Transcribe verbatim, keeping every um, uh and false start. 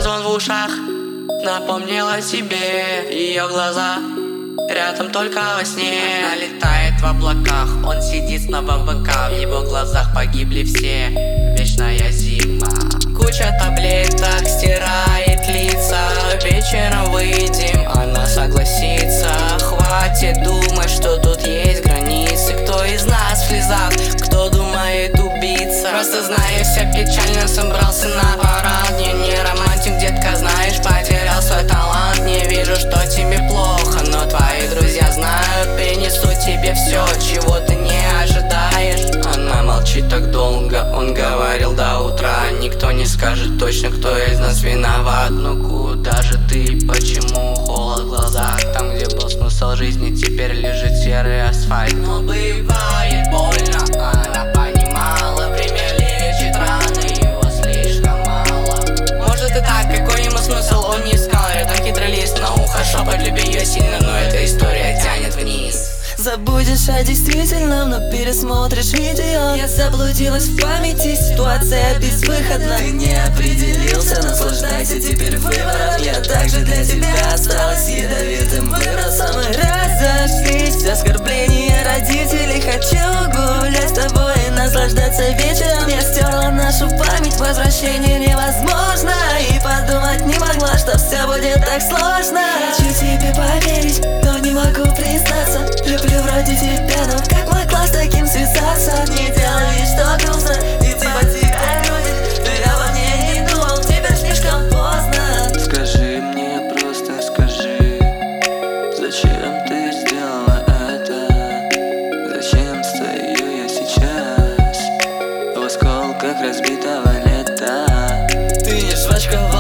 звон в ушах напомнил о тебе. Ее глаза рядом только во сне. Она летает в облаках, он сидит снова в ВК. В его глазах погибли все, вечная зима. Куча таблеток стирает лица. Вечером выйдем, она согласится. Хватит думать, что тут есть границы. Кто из нас в слезах, кто думает убиться. Просто знаю, все печально, собрался на парад. Не, не романтик, детка, знаешь, потерял свой талант. Не вижу, что тебе плохо, но твои друзья знают, принесут тебе все, чего ты не ожидаешь. Она молчит так долго, он говорил до утра. Никто не скажет точно, кто из нас виноват. Но куда же ты, почему холод в глазах? Там, где был смысл жизни, теперь лежит серый асфальт. Но бывает больно, она понимала. Время лечит раны, его слишком мало. Может и так, какой ему смысл, он не искал. Рядом хитрый лист на ухо шепот, люби ее сильно, но эта история тянет вниз. Забудешь о действительном, но пересмотришь видео. Я заблудилась в памяти, ситуация безвыходна. Ты не определился, наслаждайся теперь выбором. Я также для тебя осталась ядовитым выбросом. Мы разошлись, оскорбления родителей. Хочу гулять с тобой и наслаждаться вечером. Я стерла нашу память, возвращение невозможно. И подумать не могла, что все будет так сложно. Хочу тебе поверить, но не могу признаться. Люблю вроде тебя, но как могла с таким связаться? Не делай вид, что грустно, и типа тебя грузит. Но я во мне не думал, теперь слишком поздно. Скажи мне, просто скажи, зачем ты сделала это? Зачем стою я сейчас в осколках разбитого лета? Ты не жвачка